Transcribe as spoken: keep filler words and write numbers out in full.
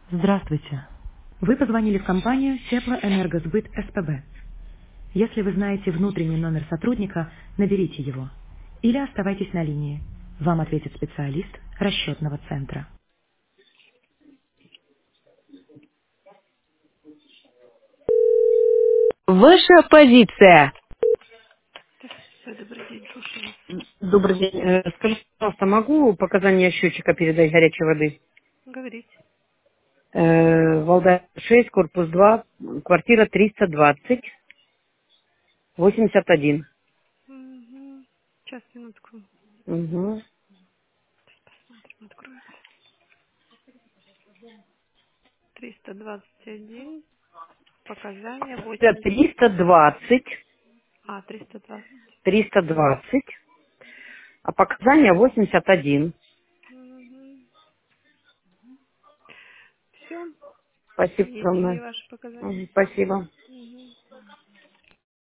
Здравствуйте. Вы позвонили в компанию Теплоэнергосбыт СПБ. Если вы знаете внутренний номер сотрудника, наберите его. Или оставайтесь на линии. Вам ответит специалист расчетного центра. Ваша позиция. Все, добрый день, слушаю вас. Добрый день. Э, Скажите, пожалуйста, могу показания счетчика передать горячей воды? Говорите. Э, Валдай шесть, корпус два, квартира триста двадцать, восемьдесят один. Угу. Сейчас, минутку. Угу. Посмотрим, откроется. триста двадцать один. Показания восемьдесят. триста двадцать, А, триста двадцать. триста двадцать, а показания восемьдесят один. Угу. Все. Спасибо Есть мои огромное. ваши показания. Мгм, спасибо.